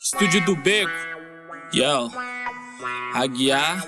Estúdio do Beco, yo, Aguiar,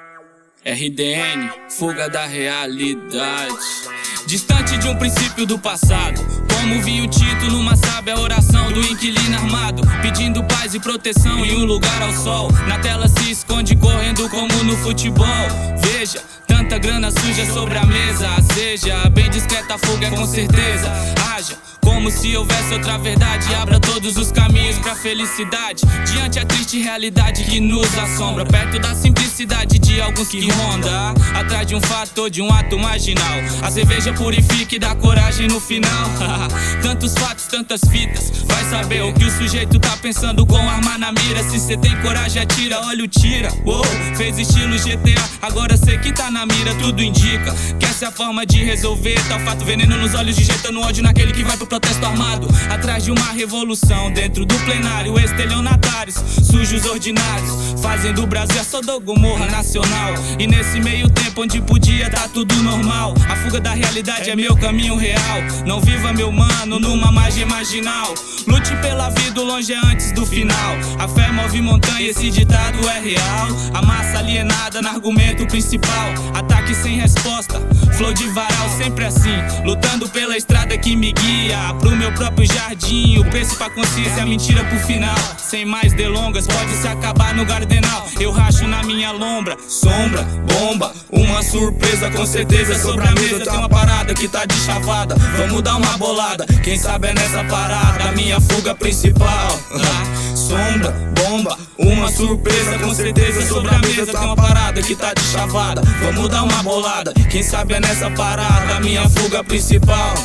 RDN, fuga da realidade. Distante de um princípio do passado, como vi o Tito numa sábia oração do inquilino armado, pedindo paz e proteção em um lugar ao sol. Na tela se esconde correndo como no futebol. Veja, tanta grana suja sobre a mesa. Seja bem discreta, a fuga é com certeza. Haja como se houvesse outra verdade, abra todos os caminhos pra felicidade. Diante a triste realidade que nos assombra, perto da simplicidade de alguns que ronda, atrás de um fato ou de um ato marginal. A cerveja purifica e dá coragem no final. Tantos fatos, tantas fitas, vai saber o que o sujeito tá pensando com arma na mira. Se cê tem coragem atira, olha o tira. Uou, fez estilo GTA, agora cê que tá na mira. Tudo indica que essa é a forma de resolver tal fato. Veneno nos olhos, digitando ódio naquele que vai pro protesto armado. Atrás de uma revolução, dentro do plenário, estelionatários, sujos ordinários, fazem do Brasil a Sodogomorra nacional. E nesse meio tempo onde podia tá tudo normal, a fuga da realidade é meu caminho real. Não viva, meu mano, numa margem marginal. Lute pela vida, o longe é antes do final. A fé move montanha, esse ditado é real. A massa alienada no argumento principal, ataque sem resposta, flow de varal, sempre assim, lutando pela estrada que me guia pro meu próprio jardim. O preço pra consciência, a mentira pro final. Sem mais delongas, pode se acabar no gardenal. Eu racho na minha lombra, sombra, bomba, uma surpresa com certeza sobre a mesa. Tem uma parada que tá de chavada, vamos dar uma bolada, quem sabe é nessa parada a minha fuga principal. Sombra, bomba, uma surpresa com certeza sobre a mesa. Tem uma parada que tá de chavada, vamos dar uma bolada, quem sabe é nessa parada a minha fuga principal.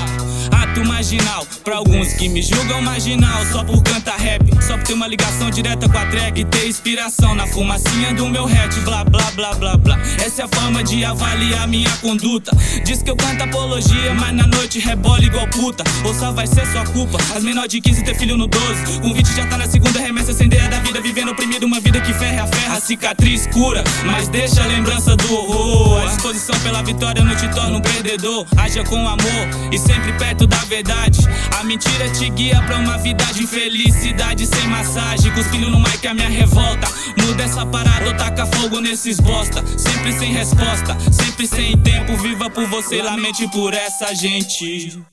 Ato marginal, pra alguns que me julgam marginal só por cantar rap, só por ter uma ligação direta com a track e ter inspiração na fumacinha do meu hatch, blá blá blá blá blá. Essa é a forma de avaliar minha conduta. Diz que eu canto apologia, mas na noite rebola igual puta. Ou só vai ser sua culpa, as menor de 15 ter filho no 12. Com 20 já tá na segunda remessa, sem ideia da vida, vivendo oprimido, uma vida que ferra a ferra, a cicatriz cura, mas deixa a lembrança do horror. A disposição pela vitória não te torna um perdedor. Haja com amor e sempre perto da verdade. A mentira te guia pra uma vida de felicidade sem massagem. Cuspindo no mic a minha revolta, muda essa parada ou taca fogo nesses bosta. Sempre sem resposta, sempre sem tempo. Viva por você, lamente por essa gente.